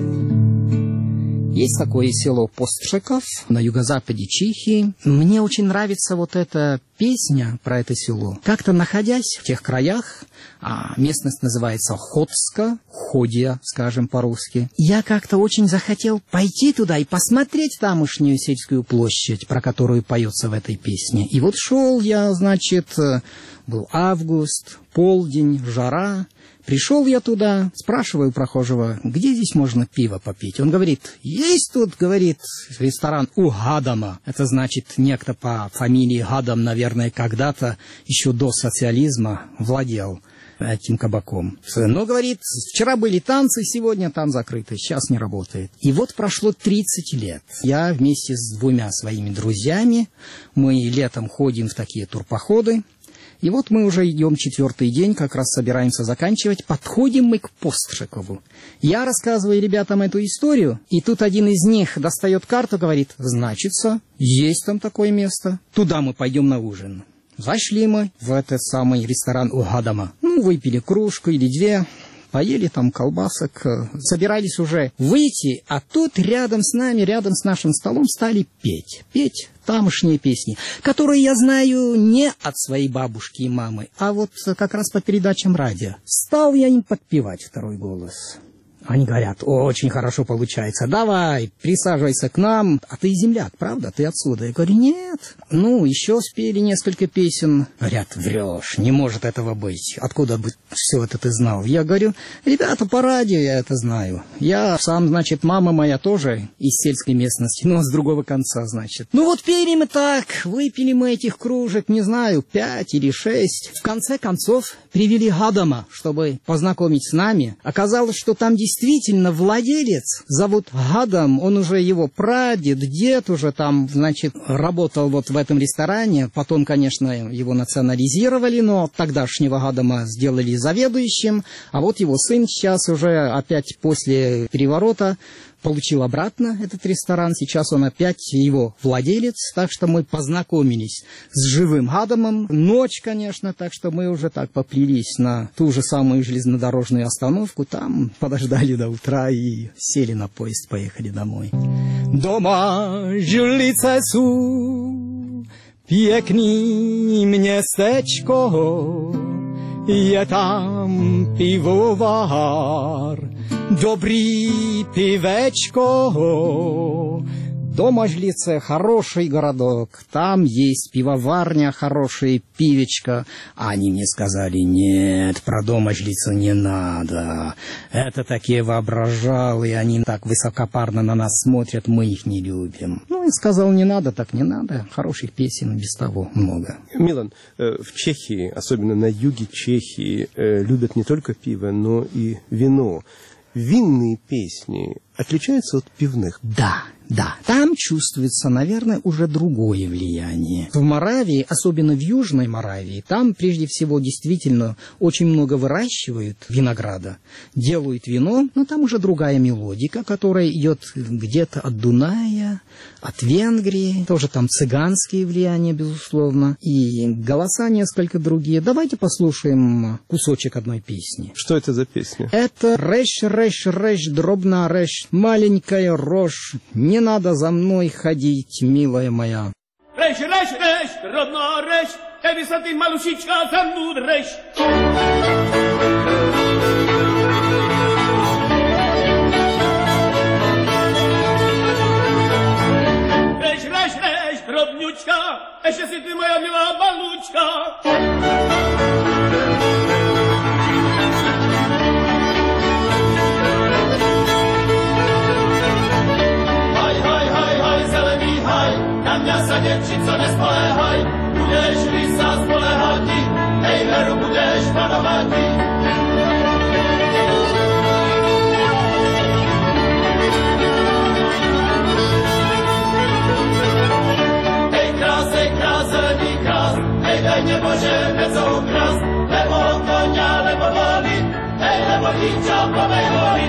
[SPEAKER 12] Есть такое село Постřekov на юго-западе Чехии. Мне очень нравится вот эта песня про это село. Как-то находясь в тех краях, а местность называется Ходска, Ходья, скажем по-русски, я как-то очень захотел пойти туда и посмотреть тамошнюю сельскую площадь, про которую поется в этой песне. И вот шел я, значит, был август, полдень, жара. Пришел я туда, спрашиваю прохожего, где здесь можно пиво попить. Он говорит, есть тут, говорит, ресторан у Гадама. Это значит, некто по фамилии Гадам, наверное, когда-то еще до социализма владел этим кабаком. Но, говорит, вчера были танцы, сегодня там закрыто, сейчас не работает. И вот прошло тридцать лет. Я вместе с двумя своими друзьями, мы летом ходим в такие турпоходы. И вот мы уже идем четвертый день, как раз собираемся заканчивать. Подходим мы к Постřeкову. Я рассказываю ребятам эту историю, и тут один из них достает карту, говорит, значится, есть там такое место, туда мы пойдем на ужин. Зашли мы в этот самый ресторан у Гадама. Ну, выпили кружку или две, поели там колбасок, собирались уже выйти, а тут рядом с нами, рядом с нашим столом стали петь. Петь тамошние песни, которые я знаю не от своей бабушки и мамы, а вот как раз по передачам радио. Стал я им подпевать второй голос. Они говорят, очень хорошо получается, давай, присаживайся к нам. А ты земляк, правда? Ты отсюда? Я говорю, нет. Ну, еще спели несколько песен. Говорят, врешь, не может этого быть. Откуда бы все это ты знал? Я говорю, ребята, по радио я это знаю. Я сам, значит, мама моя тоже из сельской местности, но с другого конца, значит. Ну вот пели мы так, выпили мы этих кружек, не знаю, пять или шесть. В конце концов привели Гадама, чтобы познакомить с нами. Оказалось, что там действительно Действительно, владелец зовут Гадам, он уже его прадед, дед уже там, значит, работал вот в этом ресторане, потом, конечно, его национализировали, но тогдашнего Гадама сделали заведующим, а вот его сын сейчас уже опять после переворота получил обратно этот ресторан, сейчас он опять его владелец, так что мы познакомились с живым Гадамом. Ночь, конечно, так что мы уже так поплелись на ту же самую железнодорожную остановку, там подождали до утра и сели на поезд, поехали домой. Дома Žilice sú, pěkný městečko, je tam pivovar, dobrý пивечко. Дома Žilice хороший городок, там есть пивоварня, хорошее пивечко. А они мне сказали, нет, про Дома Žilice не надо. Это такие воображалы, они так высокопарно на нас смотрят, мы их не любим. Ну, и сказал, не надо, так не надо. Хороших песен без того много.
[SPEAKER 1] Милан, в Чехии, особенно на юге Чехии, любят не только пиво, но и вино. Винные песни отличаются от пивных?
[SPEAKER 12] Да, Да, там чувствуется, наверное, уже другое влияние. В Моравии, особенно в Южной Моравии, там прежде всего действительно очень много выращивают винограда, делают вино, но там уже другая мелодика, которая идет где-то от Дуная, от Венгрии, тоже там цыганские влияния, безусловно, и голоса несколько другие. Давайте послушаем кусочек одной песни.
[SPEAKER 1] Что это за песня?
[SPEAKER 12] Это «Рэш, рэш, рэш, дробна рэш, маленькая рожь, не надо за мной ходить, милая моя».
[SPEAKER 11] Рэш, рэш, рэш, дробна рэш, ты высоты малушечка за мной рэш. Рэш, рэш, рэш, дробнючка, еще си ты моя милая балучка. Dziewczyco, nie spolehaj, budeš lisa spolehati, hej, veru budeš panovati. Hej, krás, hej, krásený krás, hej, daj nebože bez okras, lebo konia, lebo voli, hej, lebo hýča plnej voli.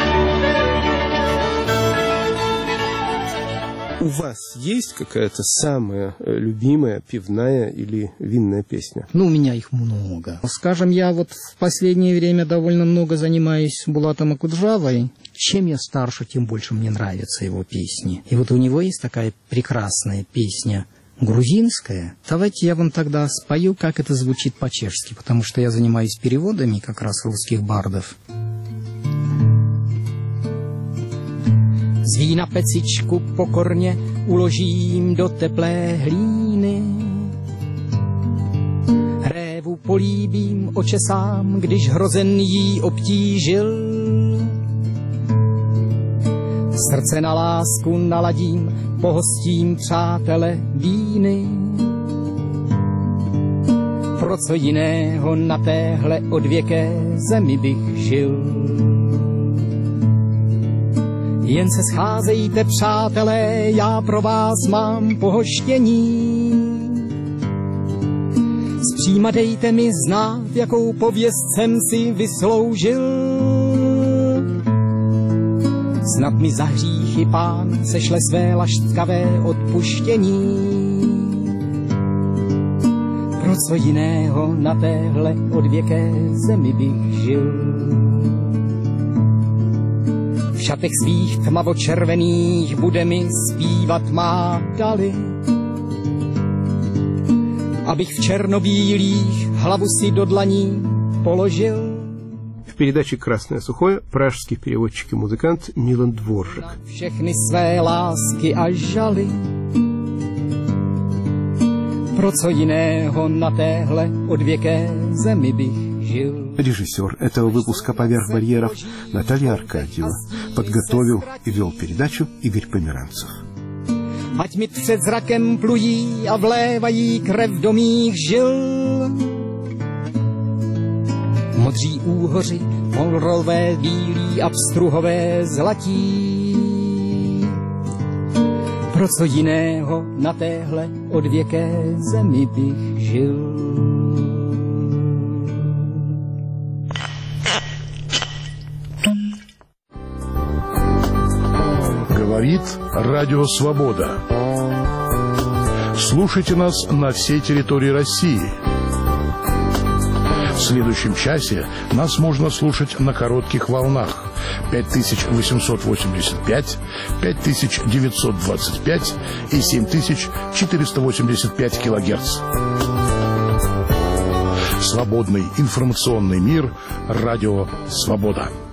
[SPEAKER 1] У вас есть какая-то самая любимая пивная или винная песня?
[SPEAKER 12] Ну, у меня их много. Скажем, я вот в последнее время довольно много занимаюсь Булатом Акуджавой. Чем я старше, тем больше мне нравятся его песни. И вот у него есть такая прекрасная песня грузинская. Давайте я вам тогда спою, как это звучит по-чешски, потому что я занимаюсь переводами как раз русских бардов. Z vína pecičku pokorně uložím do teplé hlíny. Révu políbím, očesám, když hrozen jí obtížil. Srdce na lásku naladím, pohostím přátele víny. Pro co jiného na téhle odvěké zemi bych žil. Jen se scházejte, přátelé, já pro vás mám pohoštění. Zpříma dejte mi znát, jakou pověst jsem si vysloužil. Snad mi za hříchy pán sešle své lašťkavé odpuštění. Pro co jiného na téhle odvěké zemi bych žil. V šatech svých tmavočervených bude mi zpívat má dali. Abych v černobílých hlavu si do dlaní položil.
[SPEAKER 1] В передаче «Красное сухое» пражский переводчик и музыкант Милан Дворжик.
[SPEAKER 12] Všechny své lásky a žaly. Pro co jiného na téhle odvěké zemi bych žil.
[SPEAKER 1] Режиссер этого выпуска «Поверх барьеров» Наталья Аркадьева. Подготовил и вел передачу Игорь Померанцев.
[SPEAKER 12] Ať mi před zrakem plují a vlévají krev do mých žil. Modří úhoři, polrové bílí a pstruhové zlatí. Pro co jiného na téhle odvěké zemi bych žil.
[SPEAKER 9] Говорит Радио Свобода. Слушайте нас на всей территории России. В следующем часе нас можно слушать на коротких волнах пять тысяч восемьсот восемьдесят пять, пять тысяч девятьсот двадцать пять и семь тысяч четыреста восемьдесят пять килогерц. Свободный информационный мир. Радио Свобода.